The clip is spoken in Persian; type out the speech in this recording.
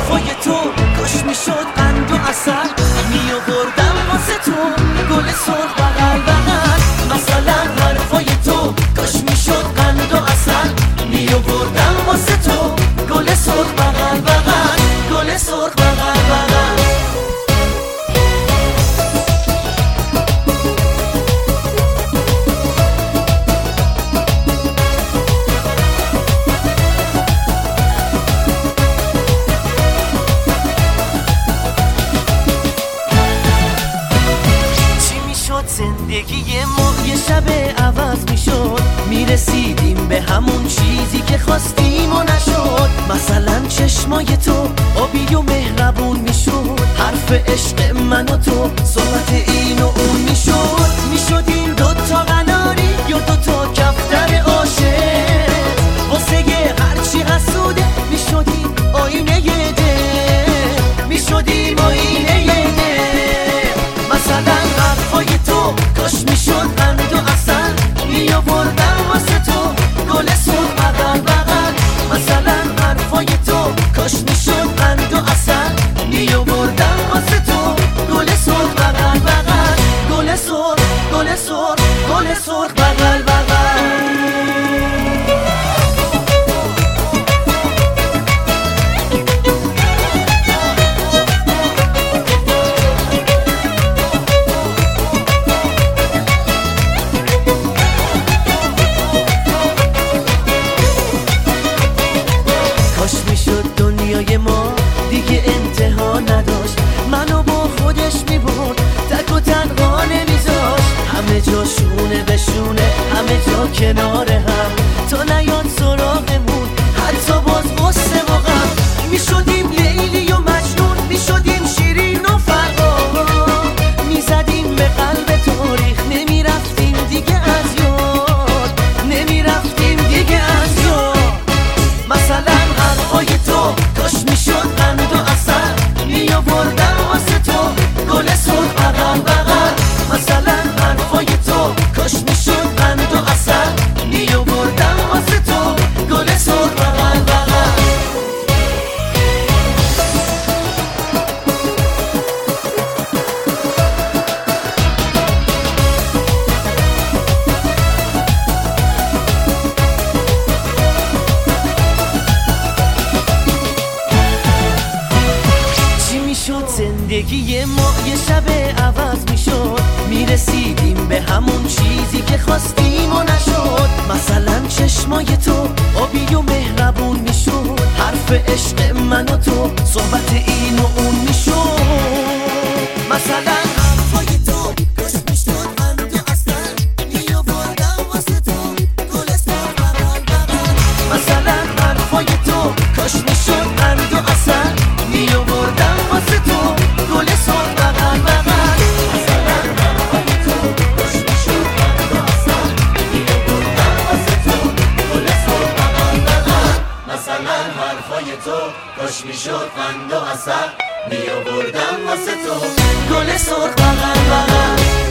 حرفای تو کاش میشد قند و عسل، میآوردم واسه تو گل سرخ بغل بغل. مثلا حرفای تو کاش میشد قند و عسل، میآوردم واسه تو گل سرخ بغل بغل، گل سرخ بغل بغل. زندگی ما یه شب عوض میشد، میرسیدیم به همون چیزی که خواستیم و نشد. مثلا چشمای تو آبی و مهربون میشد، حرف عشق من و تو صحبت این و اون میشد. میشدیم دوتا قناری یا دوتا کفتر عاشق، واسه هرچی حسوده میشدیم آینه دل، میشدیم آینه دل. مثلا حرفای تو کاش میشد قند و عسل، میآوردم واسه تو گل سرخ بغل بغل. مثلا حرفای تو کاش میشد قند و عسل، میآوردم واسه تو گل سرخ بغل بغل، گل سرخ، گل سرخ، گل سرخ بغل بغل. دنیای ما دیگه انتها نداشت، منو با خودش میبرد تک و تنها نمیذاشت. همه جا شونه به شونه، همه جا کنار هم، تا نیاد سراغمون حتی باز غصه و غم. میشدیم لیلی و مجنون، میشدیم شیرین و فرهاد، میزدیم به قلب تاریخ، نمیرفتیم دیگه از یاد، نمیرفتیم دیگه از یاد. مثلا حرفای تو کاش میشد قند و عسل، میآوردم واسه تو گل سرخ بغل بغل. مثلا حرفای تو کاش میشد قند و عسل، میآوردم واسه تو گل سرخ بغل بغل. زندگی ما یه شب عوض میشد، میرسیدیم به همون چیزی که خواستیم و نشد. مثلا چشمای تو آبی و مهربون میشد، حرف عشق من و تو صحبت این و اون میشد. مثلا حرفای تو کاش میشد قند و عسل، میآوردم واسه تو گل سرخ بغل بغل. مثلا حرفای تو کاش میشد قند و عسل، میآوردم واسه تو گل سرخ بغل بغل. مثلا حرفای تو کاش میشد قند و عسل، میآوردم واسه تو گل سرخ بغل بغل. مثلا حرفای تو کاش میشد قند و عسل، میآوردم واسه تو گل سرخ بغل بغل.